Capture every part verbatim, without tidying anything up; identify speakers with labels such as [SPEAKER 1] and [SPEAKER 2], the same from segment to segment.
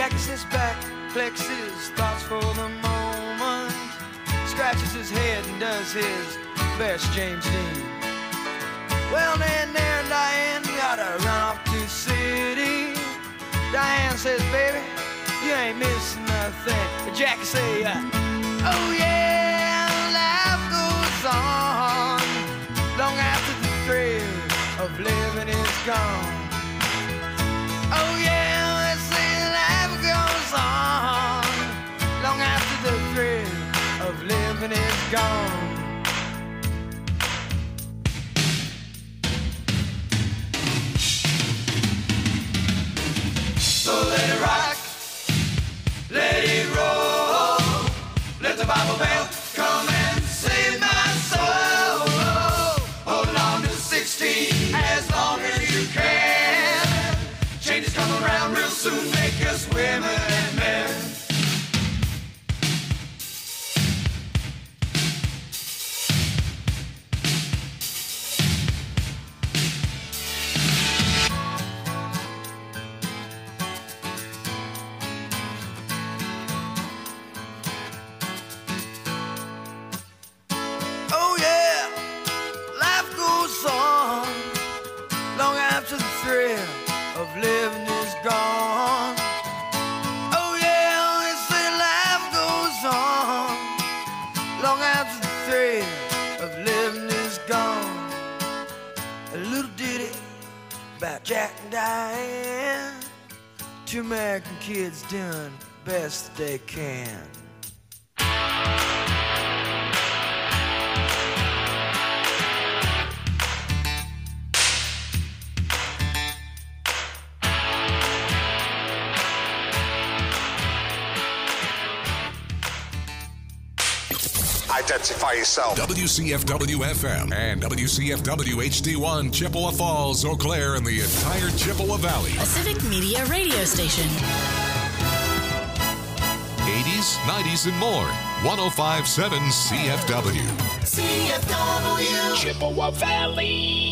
[SPEAKER 1] Jacks his back, collects his thoughts for the moment, scratches his head and does his best James Dean. Well, then there and Diane gotta run off to the city. Diane says, baby, you ain't missing nothing. But Jackie say, uh, oh yeah, life goes on long after the thrill of living is gone. Oh yeah, they say life goes on long after the thrill of living is gone. So let it rock, let it roll, let the Bible bell come and save my soul. Hold on to sixteen as long as you can. Changes come around real soon, make us women and men. Living is gone. Oh yeah, they say life goes on long after the thrill of living is gone. A little ditty about Jack and Diane, two American kids doing the best that they can.
[SPEAKER 2] Identify yourself.
[SPEAKER 3] W C F W F M and W C F W H D one, Chippewa Falls, Eau Claire, and the entire Chippewa Valley.
[SPEAKER 4] A Civic Media radio station.
[SPEAKER 3] eighties, nineties, and more. one oh five point seven C F W.
[SPEAKER 5] C F W.
[SPEAKER 6] Chippewa Valley.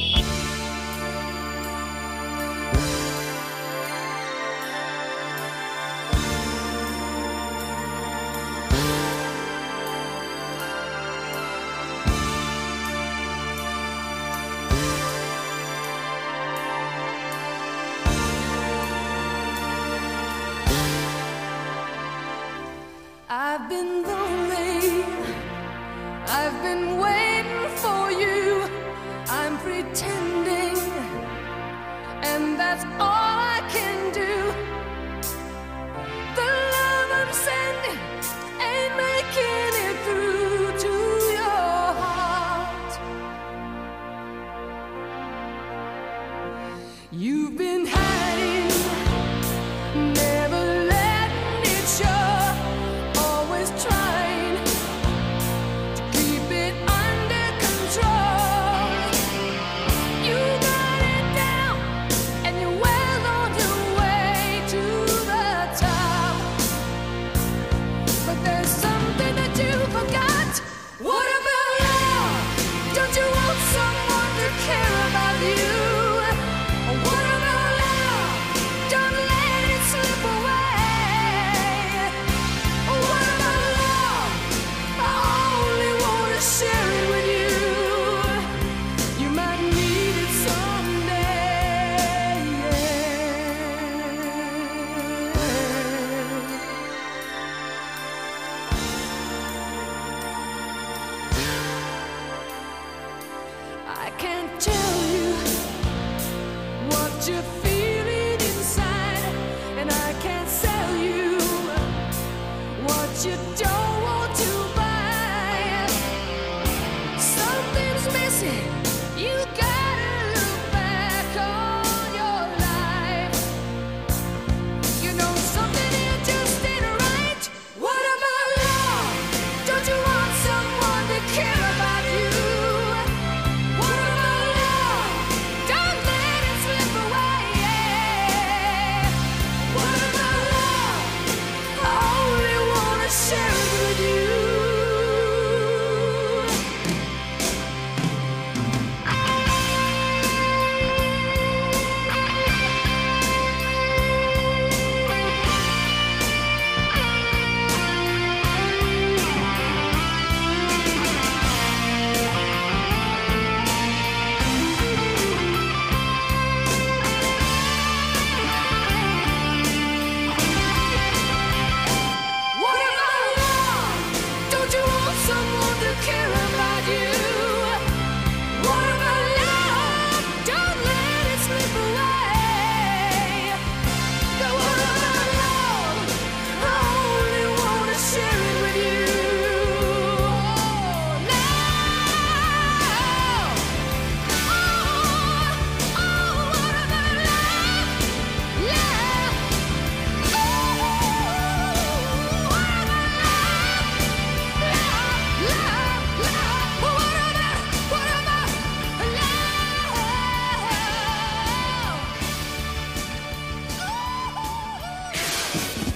[SPEAKER 7] I've been lonely, I've been waiting for you, I'm pretending, and that's all I can do. The love I'm sending ain't making it through to your heart. You've been hiding, never letting it show. Trying to keep it under control. You got it down and you wear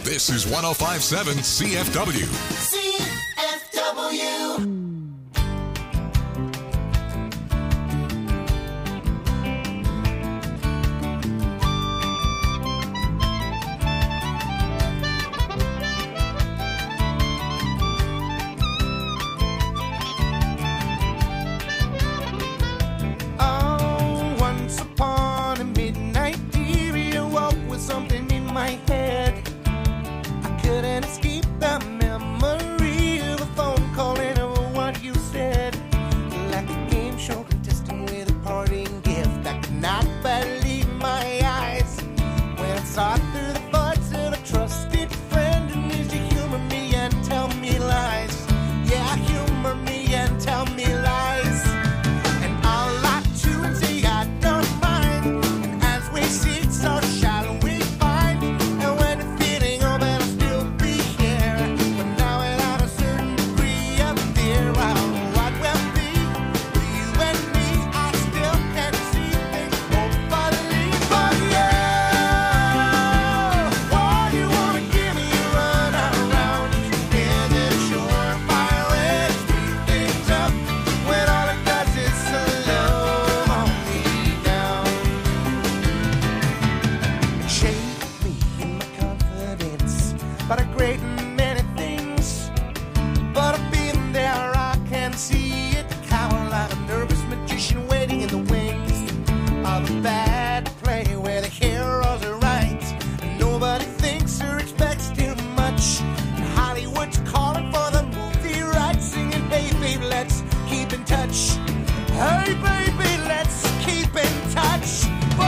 [SPEAKER 3] This is one oh five point seven C F W.
[SPEAKER 5] C F W.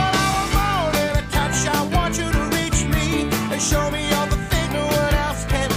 [SPEAKER 2] Show me all the things, no one else can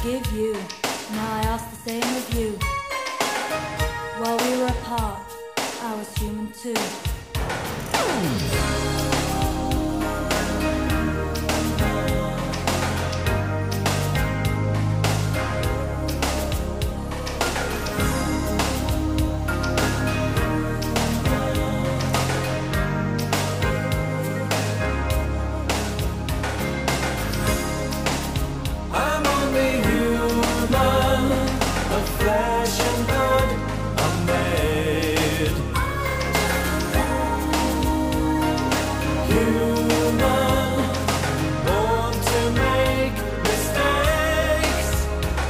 [SPEAKER 2] forgive you. Now I ask the same of you. While we were apart, I was human too.
[SPEAKER 8] I'm only human, of flesh and blood, I'm made. Human, born to make mistakes.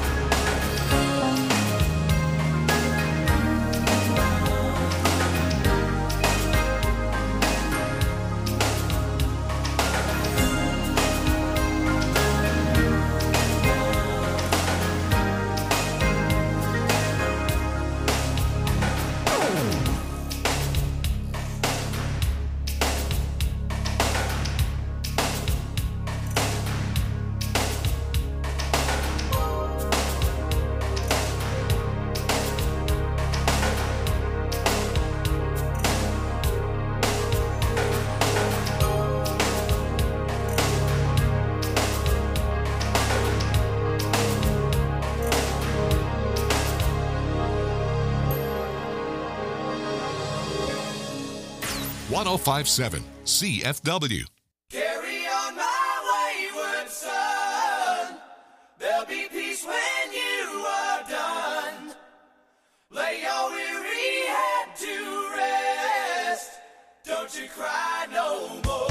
[SPEAKER 3] one oh five point seven C F W.
[SPEAKER 1] Carry on my wayward son. There'll be peace when you are done. Lay your weary head to rest. Don't you cry no more.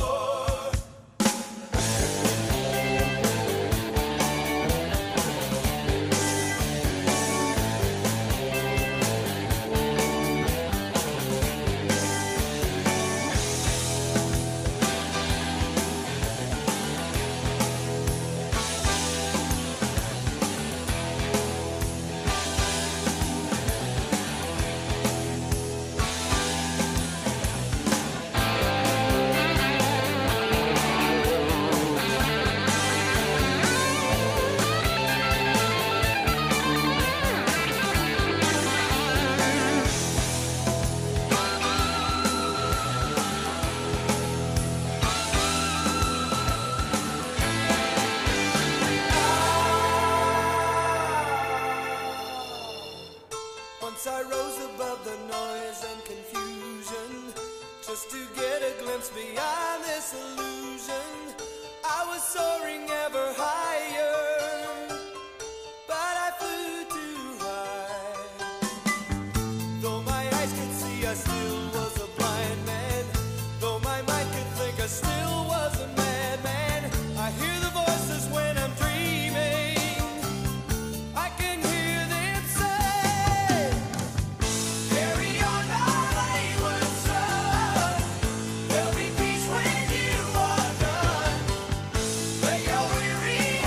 [SPEAKER 1] Once I rose above the noise and confusion, just to get a glimpse beyond this illusion. I was soaring ever higher, but I flew too high. Though my eyes could see, I still was a blind man. Though my mind could think, I still was a madman. I hear the voices when I'm dreaming. I can hear them say, carry on my wayward son. There'll be peace when you are done. Lay your weary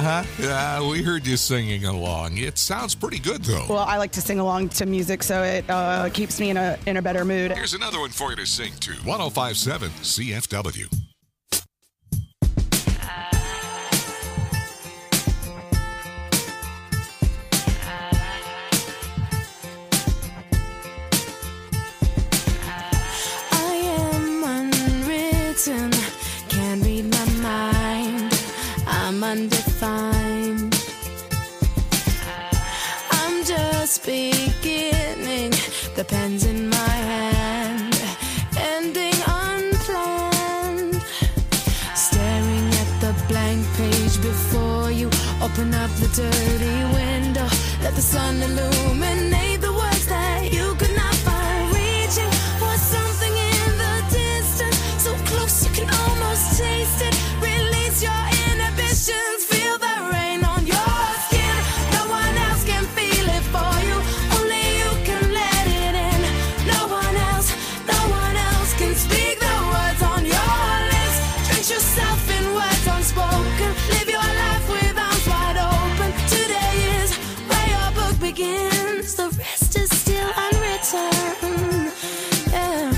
[SPEAKER 3] Uh-huh. Yeah, we heard you singing along. It sounds pretty good, though.
[SPEAKER 9] Well, I like to sing along to music, so it uh, keeps me in a in a better mood.
[SPEAKER 3] Here's another one for you to sing to. one oh five point seven C F W.
[SPEAKER 7] Can't read my mind, I'm undefined. I'm just beginning, the pen's in my hand, ending unplanned. Staring at the blank page before you, open up the dirty window, let the sun illuminate the words that you could not find. Reaching for something in the distance, so close you can almost taste it. Release your inhibitions, feel the rain on your skin. No one else can feel it for you, only you can let it in. No one else, no one else can speak the words on your lips. Drench yourself in words unspoken, live your life with arms wide open. Today is where your book begins, the rest is still unwritten. Yeah.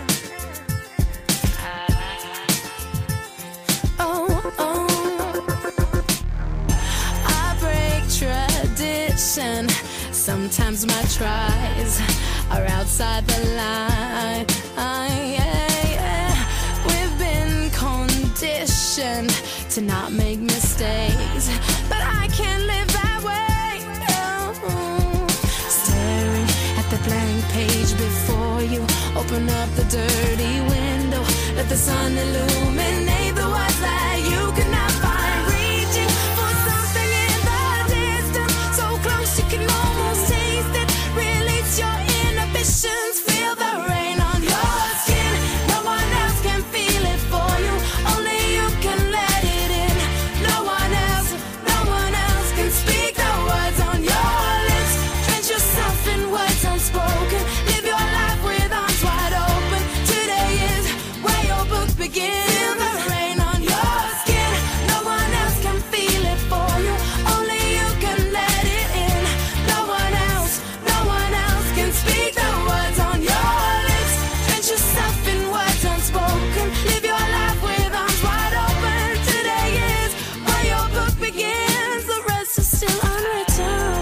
[SPEAKER 7] Oh, oh. I break tradition. Sometimes my tries are outside the line. Yeah, yeah. We've been conditioned to not make mistakes, but I can't live that way. No. Staring at the blank page before you, open up the dirty window, let the sun illuminate the words that you could not find. Reaching for something in the distance, so close you can almost taste it. Release your inhibitions, feel the rain on your skin. No one else can feel it for you, only you can let it in. No one else, no one else can speak the words on your lips. Drench yourself in words unspoken, live your life with arms wide open. Today is where your book begins. Feel the rain on your skin. No one else can feel it for you, only you can let it in. No one else, no one else can speak the words on your lips. Drench yourself in words unspoken, live your life with arms wide open. Today is where your book begins, the rest is still unwritten.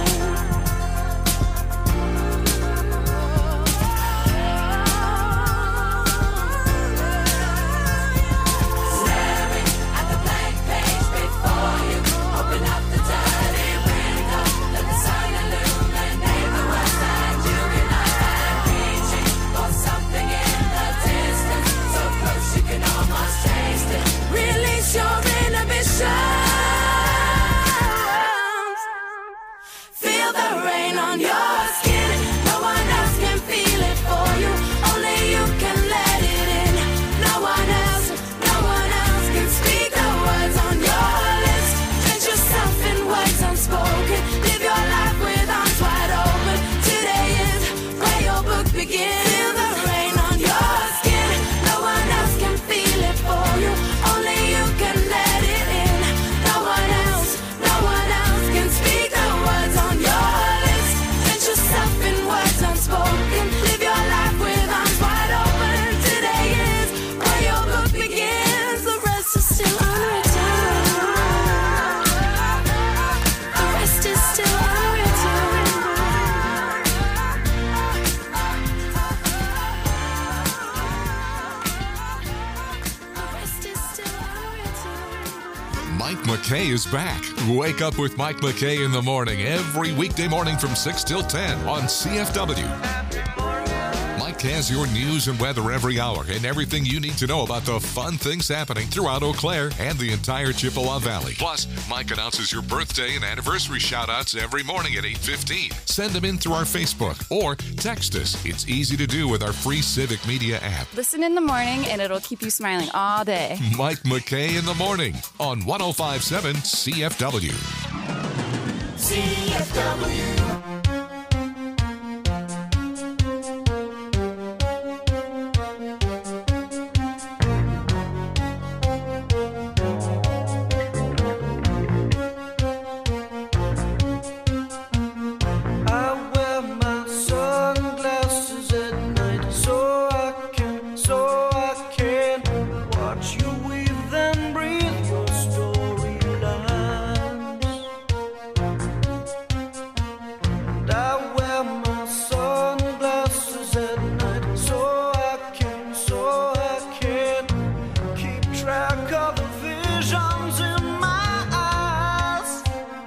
[SPEAKER 7] Staring at the blank page before you, open up the dirty window, let the sun illuminate the words that you cannot find. Reaching for something in the distance, so close you can almost taste it. Release your inhibitions, feel the rain on your skin. No one else can feel it for you, only you can let it in. No one else, no one else can speak the words on your lips. Drench yourself in words unspoken, live your life with arms wide open. Today is where your book begins. Feel the rain on your skin. No one else can feel it for you, only you can let it in. No one else, no one else can speak the words on your lips. Drench yourself in words unspoken, live your life with arms wide open. Today is where your book begins, the rest is still unwritten. The rest is still unwritten. The rest is still unwritten.
[SPEAKER 3] Mike McKay is back. Wake up with Mike McKay in the morning every weekday morning from six till ten on C F W. Mike has your news and weather every hour and everything you need to know about the fun things happening throughout Eau Claire and the entire Chippewa Valley. Plus, Mike announces your birthday and anniversary shout-outs every morning at eight fifteen. Send them in through our Facebook or text us. It's easy to do with our free Civic Media app.
[SPEAKER 10] Listen in the morning and it'll keep you smiling all day.
[SPEAKER 3] Mike McKay in the morning on one oh five point seven C F W.
[SPEAKER 5] C F W.
[SPEAKER 1] crack of the visions in my eyes.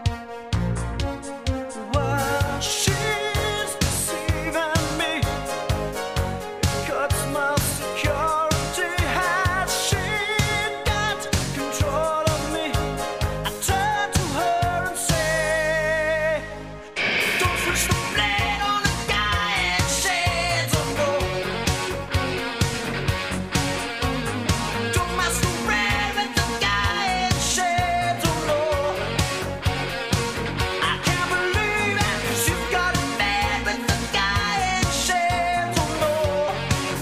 [SPEAKER 1] While she's deceiving me, it cuts my security. Has she got control of me? I turn to her and say, don't switch the blade on the guy and shades of gold. Don't masquerade with the guy in shades of gold. I can't believe it, 'cause you've got it bad with the guy in shades of gold.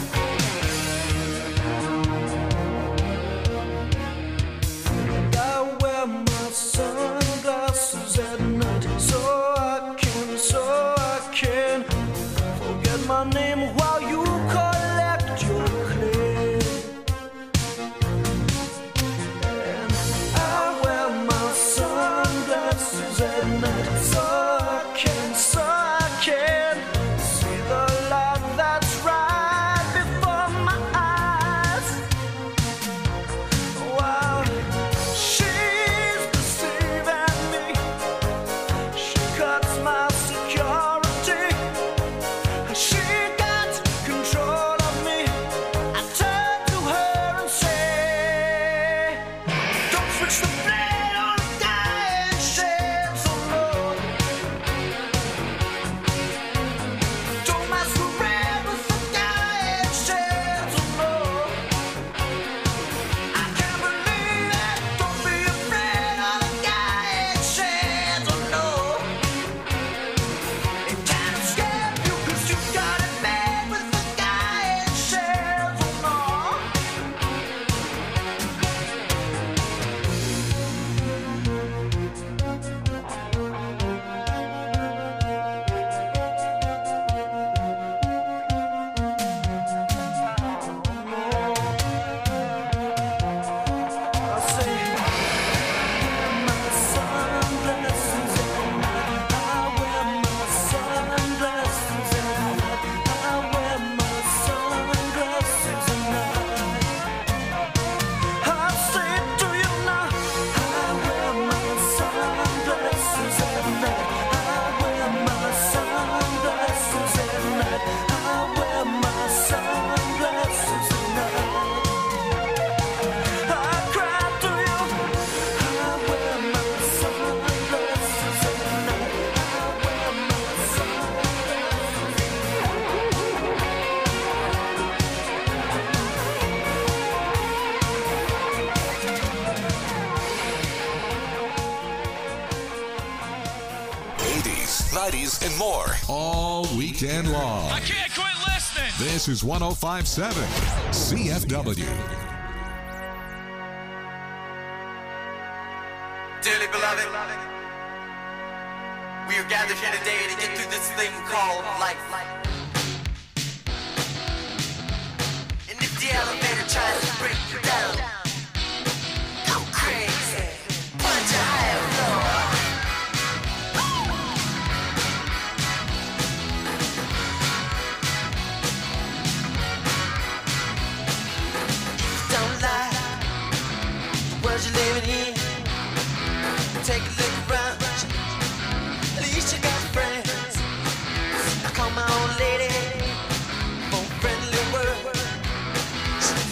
[SPEAKER 1] I wear my sunglasses at night so I can, so I can forget my name while you collect your clay. And I wear my sunglasses at night so I can, so I can see the light that's right before my eyes. Wow, she's deceiving me. She cuts my security. She got control of me. I turn to her and say, don't switch the blade on the guy in shades of gold. Don't masquerade with the guy in shades of gold. I can't believe it. Don't be afraid of the guy in shades of gold. It can't escape you 'cause you got it bad with the guy in shades of gold. I say, wear my sunglasses at night. I wear my sunglasses at night. I wear my sunglasses at night. I say it to you now. I wear my sunglasses at night. I wear my sunglasses at night. I wear my sunglasses at night. I cry to you. I wear my sunglasses at night. I wear my
[SPEAKER 3] eighties, nineties, and more. All weekend long.
[SPEAKER 6] I can't quit listening.
[SPEAKER 3] This is one oh five point seven C F W.
[SPEAKER 11] Dearly beloved, we are gathered here today to get through this thing called life. And if the elevator tries to break you down, go crazy, punch a higher floor. Don't lie, the world you're living in. Take a look around, at least you got friends. I call my old lady for a friendly word. She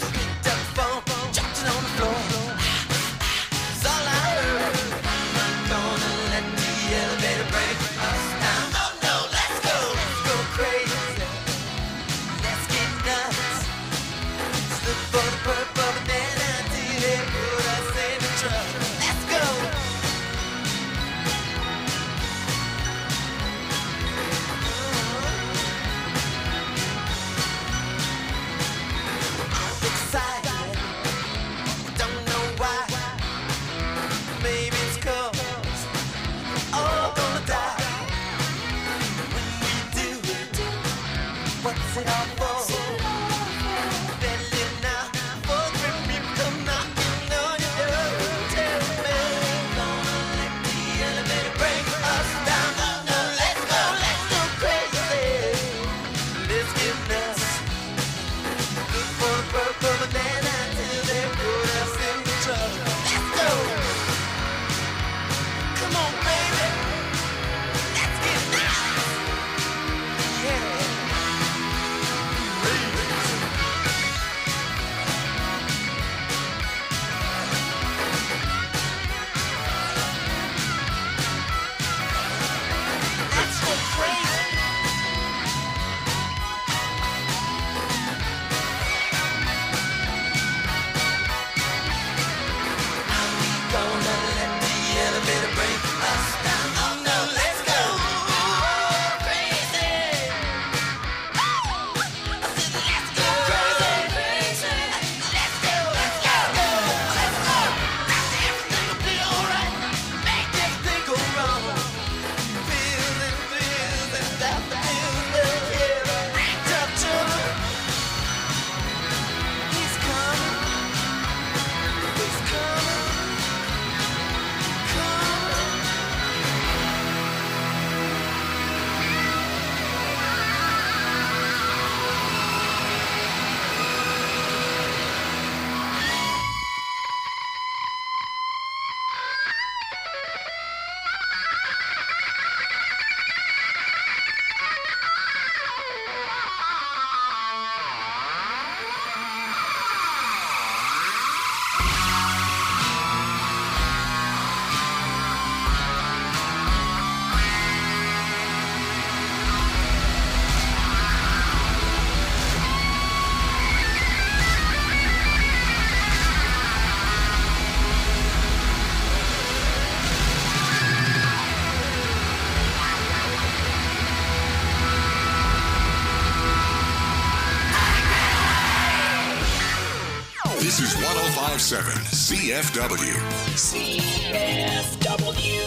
[SPEAKER 3] seven C F W.
[SPEAKER 6] C F W.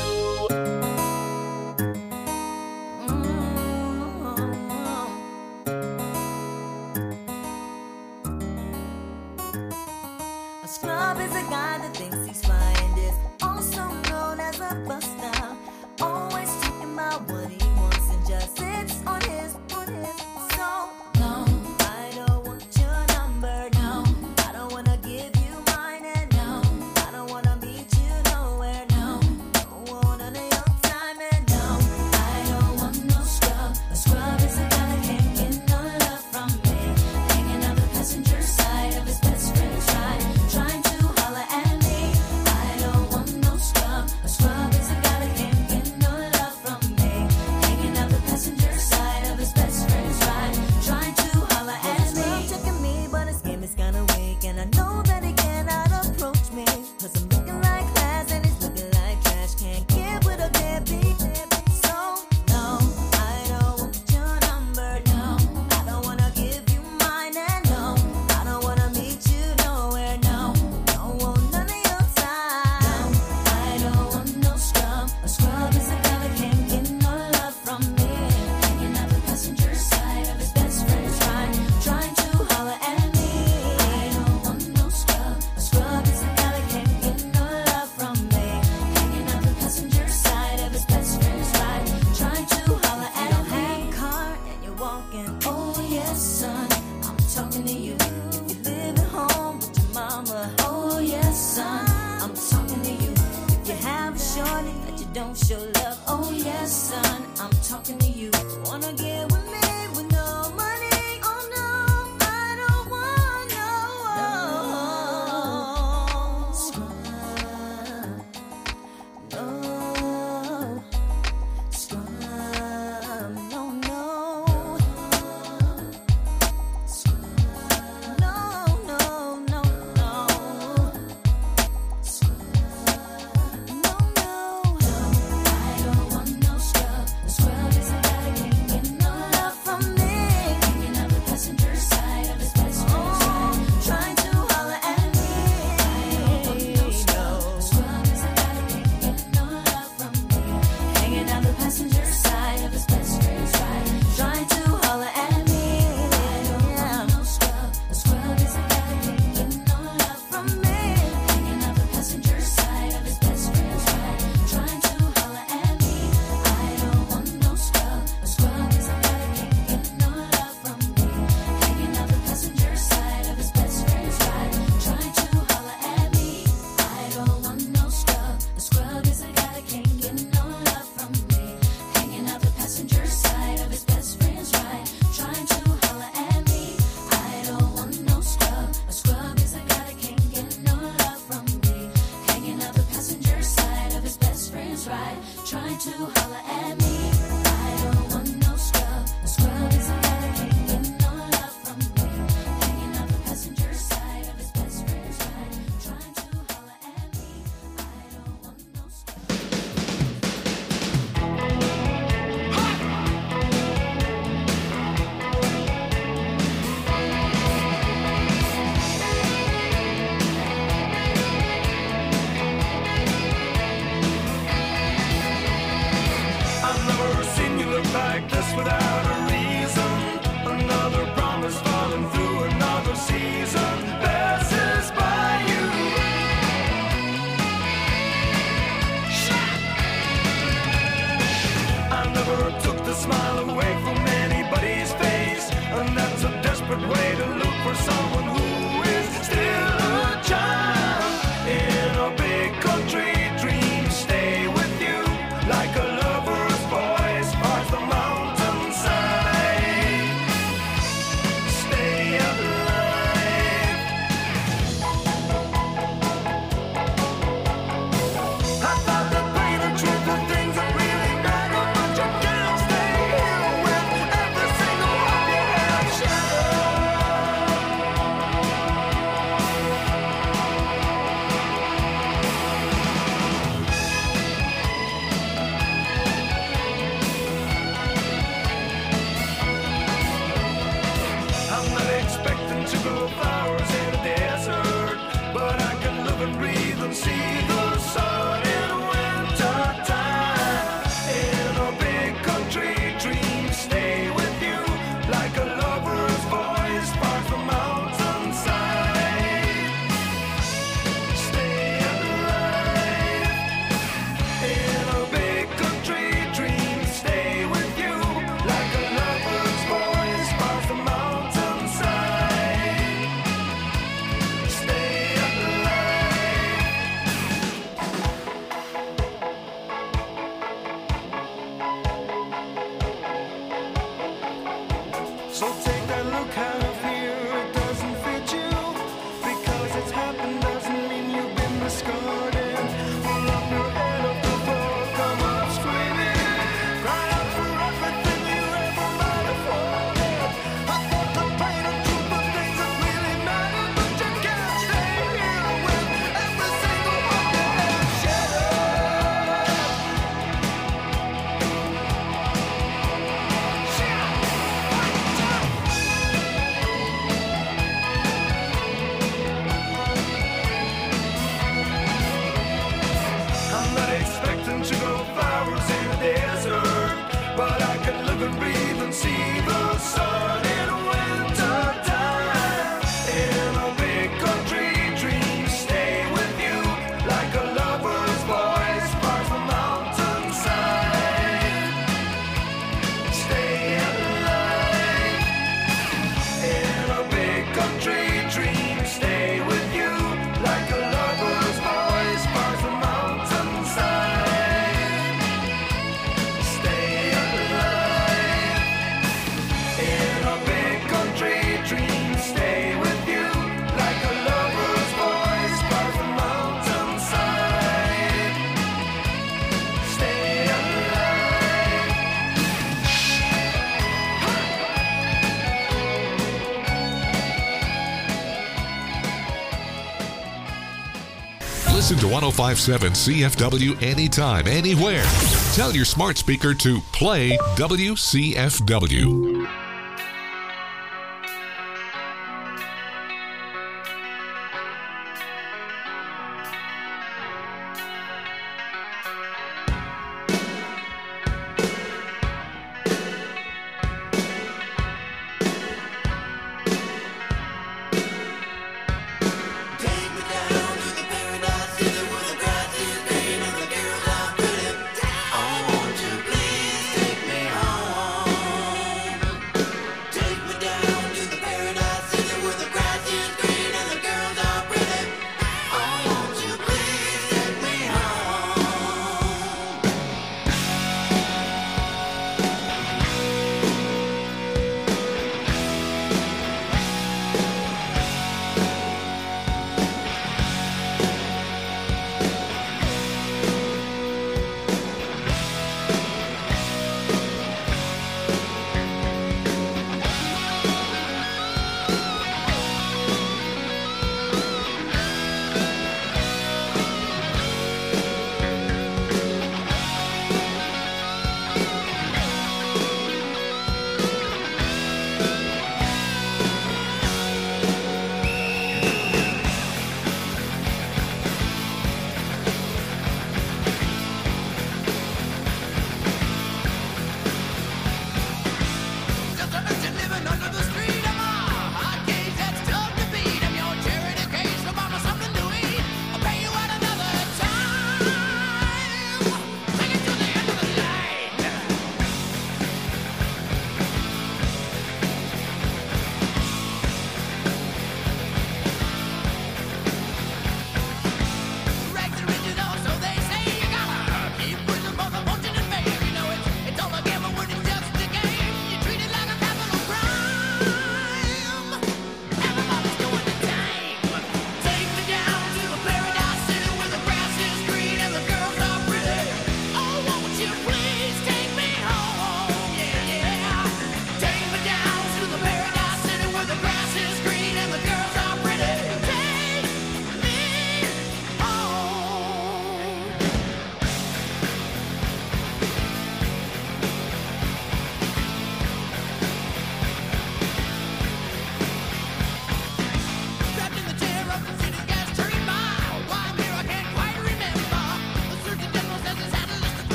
[SPEAKER 12] A scrub is a guy that thinks he's fly and is also known as a buster. Always talking about what he wants and just sits on his, on his. So, no, I don't want your number, no. I don't wanna give you mine, and no, I don't wanna meet you nowhere, no. Don't want none of your time, and no, I don't want no scrub. A scrub is a guy that can't get no love from me. Hanging out the passenger side of his best friend's ride, trying to holler at me. I don't want no scrub. A scrub is a guy that can't get no love from me.
[SPEAKER 3] Listen to one oh five point seven C F W anytime, anywhere. Tell your smart speaker to play W C F W.
[SPEAKER 11] I want you, please take me home.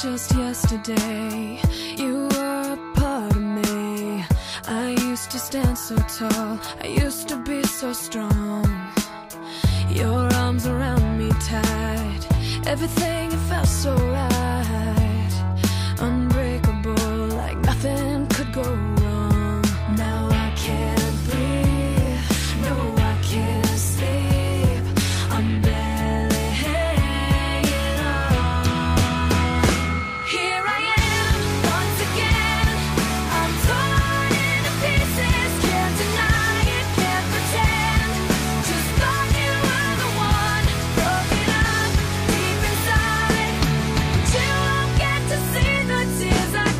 [SPEAKER 7] just yesterday. You were a part of me. I used to stand so tall. I used to be so strong. Your arms around me tight. Everything, it felt so right. Unbreakable, like nothing could go wrong. Now I can't breathe. No, I can't sleep. I'm barely hanging on. Here I am, once again. I'm torn into pieces. Can't deny it, can't pretend. Just thought you were the one. Broken up deep inside. But you won't get to see the tears I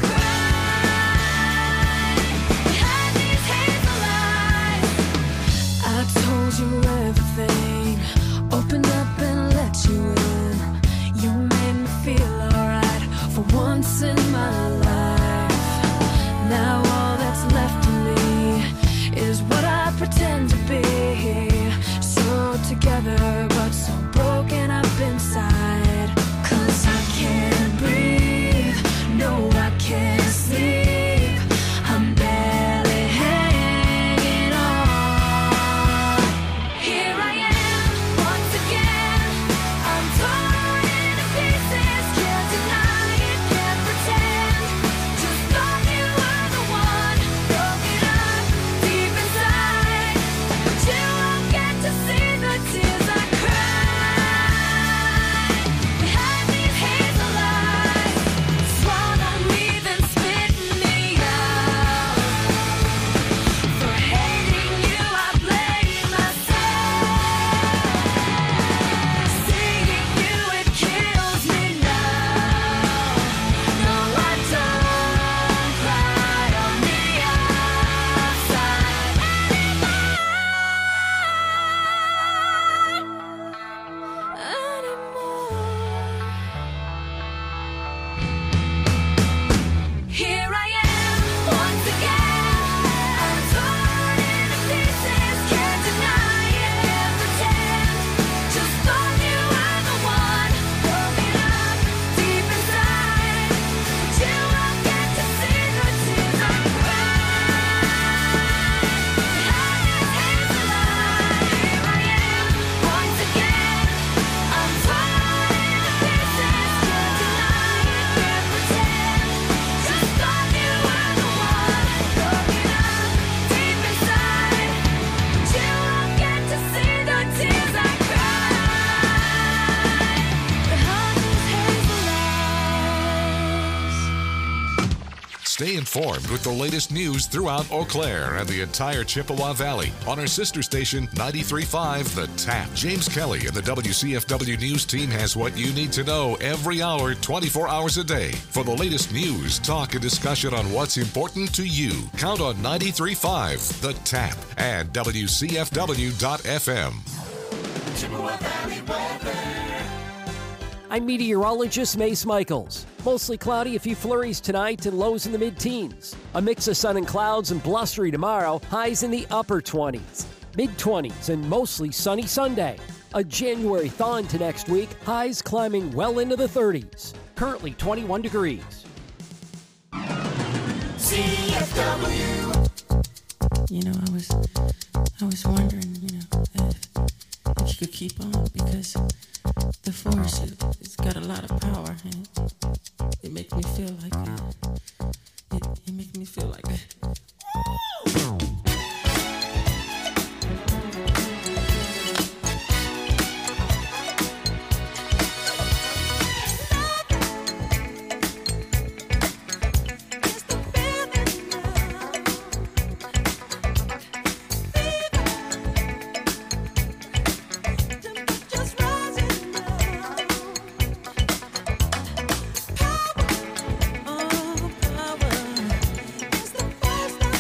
[SPEAKER 7] cried behind these hazel eyes. I told you everything, opened up and let you in. You made me feel alright for once in my life. Now all that's left of me is what I pretend to be. So together but so broken up inside. 'Cause I can't breathe, no I can't sleep. I'm barely hanging on. Here I am, once again. I'm torn into pieces. Can't deny it, can't pretend. Just thought you were the one. Broken up deep inside. But you won't get to see the tears I cried behind these hazel eyes. Swallow me, then spit me out. For hating you, I blame myself. Seeing you, it kills me now. No, I don't cry on the outside anymore. Here I am, once again. I'm torn into pieces. Can't deny it, can't pretend. Just thought you were the one. Broken up deep inside. But you won't get to see the tears I cried behind these hazel eyes. Here I am, once again. I'm torn into pieces. Can't deny it, can't pretend. Just thought you were the one. Broken up deep inside. But you won't get to see the tears I cried behind these hazel eyes.
[SPEAKER 3] Stay informed with the latest news throughout Eau Claire and the entire Chippewa Valley on our sister station ninety-three point five The Tap. James Kelly and the W C F W News team has what you need to know every hour, twenty-four hours a day. For the latest news, talk, and discussion on what's important to you, count on ninety-three point five The Tap and W C F W dot F M.
[SPEAKER 5] Chippewa Valley weather.
[SPEAKER 13] I'm meteorologist Mace Michaels. Mostly cloudy, a few flurries tonight and lows in the mid-teens. A mix of sun and clouds and blustery tomorrow, highs in the upper twenties. Mid-twenties and mostly sunny Sunday. A January thaw into next week, highs climbing well into the thirties. Currently twenty-one degrees.
[SPEAKER 5] C F W.
[SPEAKER 14] You know, I was, I was wondering, you know, if, if you could keep on, because the force, it, it's got a lot of power, and it makes me feel like, uh, it, it makes me feel like,
[SPEAKER 12] Oh, power is the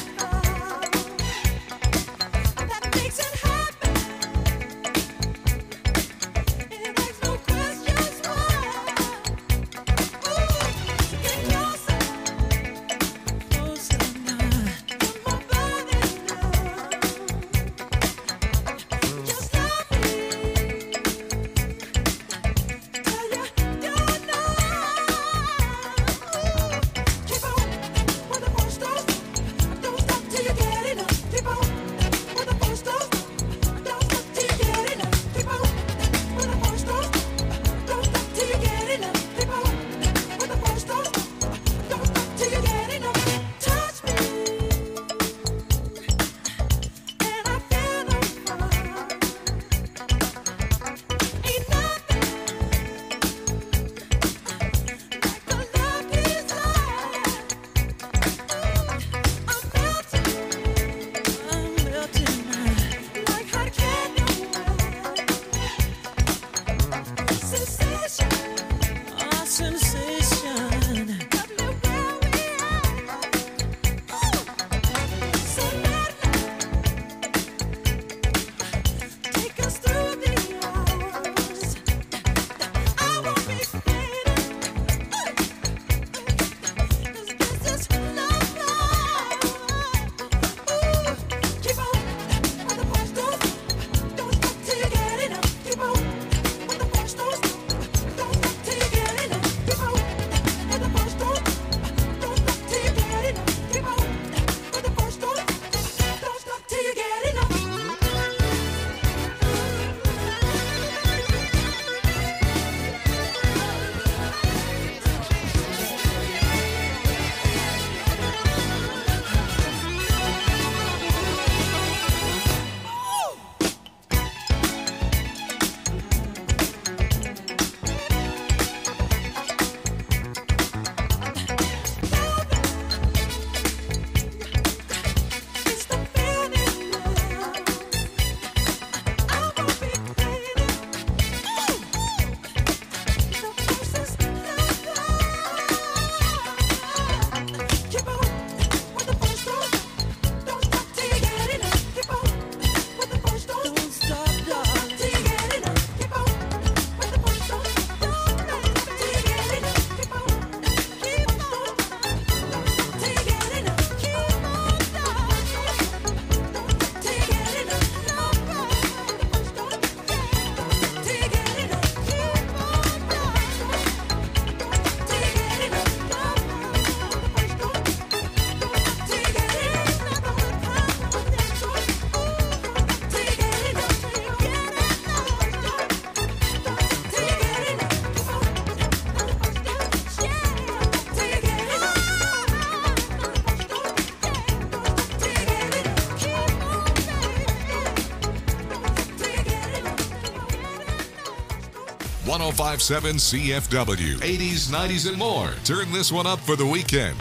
[SPEAKER 3] oh five point seven C F W. eighties, nineties, and more. Turn this one up for the weekend.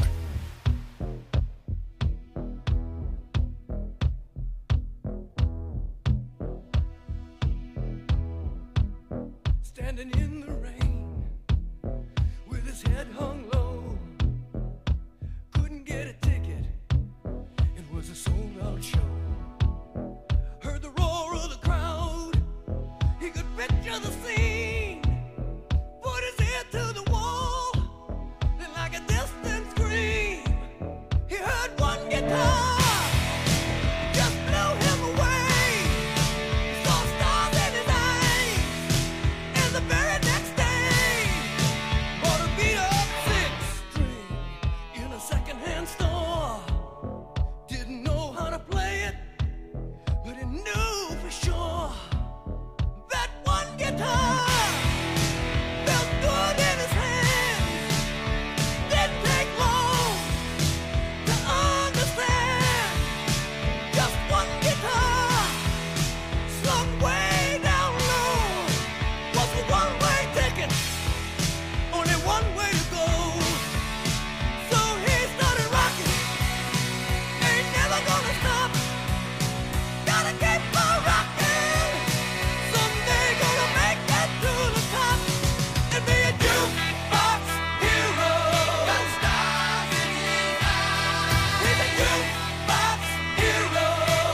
[SPEAKER 8] Standing in the rain with his head hung low, couldn't get a ticket, it was a sold out show. Heard the roar of the crowd, he could picture the scene, put his ear to the wall, then like a distant scream, he heard one guitar, just blew him away. He saw stars in his eyes, and the very next day, bought a beat-up six-string in a second-hand store. Didn't know how to play it, but he knew for sure that one guitar felt good in his hands. Didn't take long to understand. Just one guitar slung way down low was a one-way ticket, only one way to go. So he started rocking, ain't never gonna stop. Gotta keep on rocking, someday gonna make it to the top and be a jukebox hero. Got stars in his eyes. He's a jukebox hero.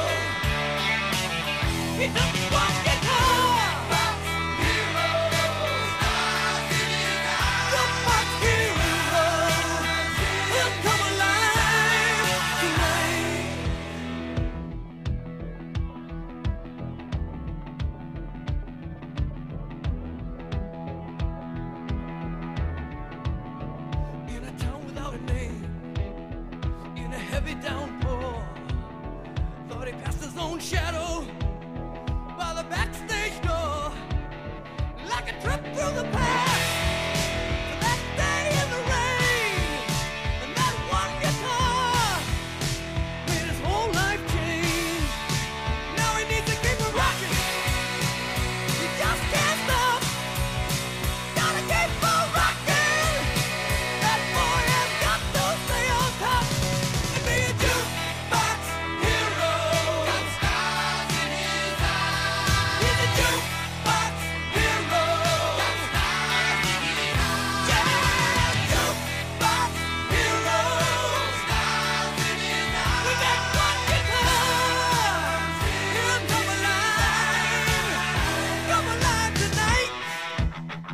[SPEAKER 8] He took one guitar, jukebox hero. Stars in his eyes. Jukebox hero. He'll come alive tonight. In a town without a name, in a heavy downpour, thought he passed his own shadow by the backstage door, like a trip through the past. To that day in the rain, and that one guitar made his whole life change. Now he needs to keep it rocking. He just can't stop. Gotta keep on rocking. That boy has got to stay on top and be a jukebox hero. Got stars in his eyes. He's a jukebox hero. Got stars in his eyes. Yeah, jukebox hero. Stars in his eyes. With that one guitar, he'll come alive. Come alive tonight.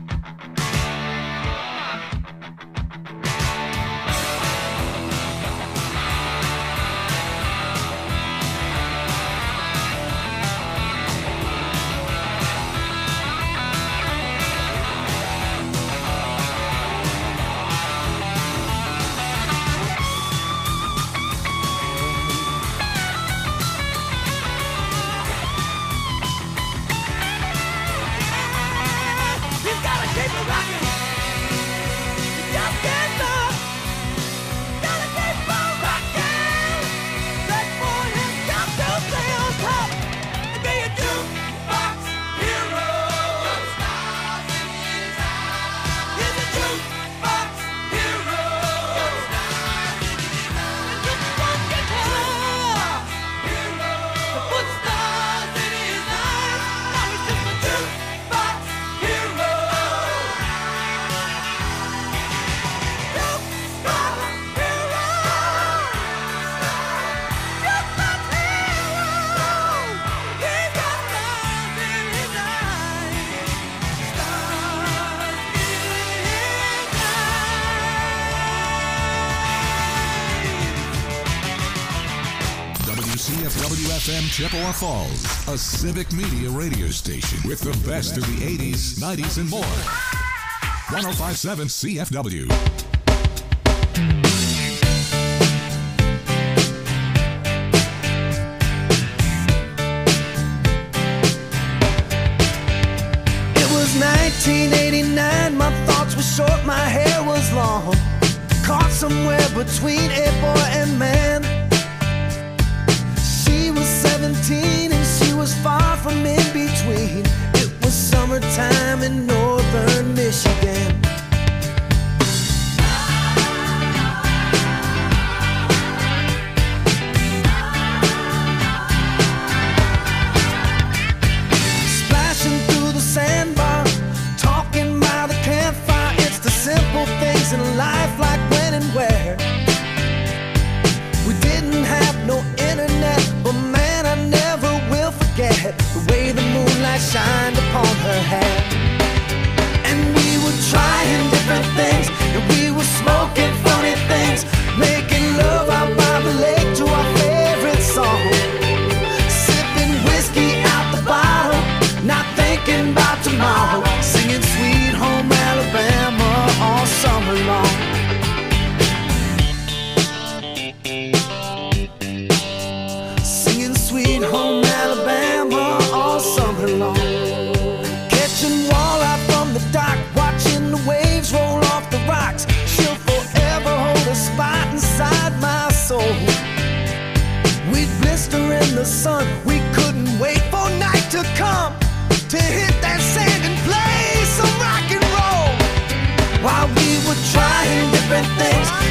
[SPEAKER 8] He's gotta keep it rocking. He just can't stop. Gotta keep on rocking. That boy has got to stay on top and be a jukebox hero. Got stars in his eyes. He's a jukebox hero. Got stars in his eyes. And just one guitar hero to put stars in his eyes. Now he's just a jukebox hero.
[SPEAKER 3] W C F W F M Chippewa Falls, a civic media radio station with the best of the eighties, nineties, and more. one oh five point seven C F W.
[SPEAKER 8] It was nineteen eighty-nine, my thoughts were short, my hair was long. Caught somewhere between a boy and man. She was seventeen and she was far from in between. It was
[SPEAKER 1] summertime in northern Michigan. Splashing through the sandbar, talking by the campfire. It's the simple things in life, like when and where. We didn't have no internet, but man, I never will forget the way the moonlight shined upon her hair. And we were trying different things, and we were smoking funny things, making love out by the lake to our favorite song, sipping whiskey out the bottle, not thinking about tomorrow, singing Sweet Home Alabama all summer long. Singing Sweet Home Alabama all summer long. Catching walleye from the dock, watching the waves roll off the rocks. She'll forever hold a spot inside my soul. We'd blister in the sun, we couldn't wait for night to come to hit that sand and play some rock and roll. While we were trying different things,